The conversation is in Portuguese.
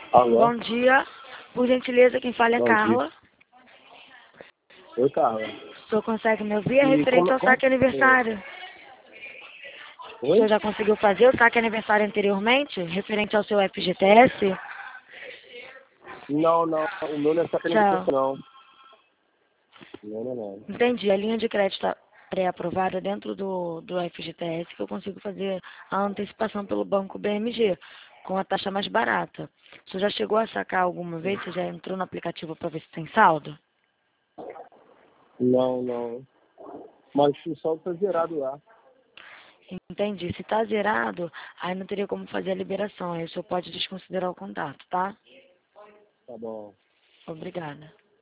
Alô? Bom dia. Por gentileza, quem fala é Bom Carla. Oi, Carla. O senhor consegue me ouvir? É E referente ao saque aniversário. O Oi? senhor já conseguiu fazer o saque aniversário anteriormente? Referente ao seu FGTS? Não, não. O meu não é só Tchau. não. Não. Entendi. A linha de crédito pré-aprovada dentro do FGTS que eu consigo fazer a antecipação pelo banco BMG, com a taxa mais barata. O senhor já chegou a sacar alguma vez? Você já entrou no aplicativo para ver se tem saldo? Não. Mas o saldo tá zerado lá. Entendi. Se está zerado, aí não teria como fazer a liberação. Aí o senhor pode desconsiderar o contato, tá? Tá bom. Obrigada.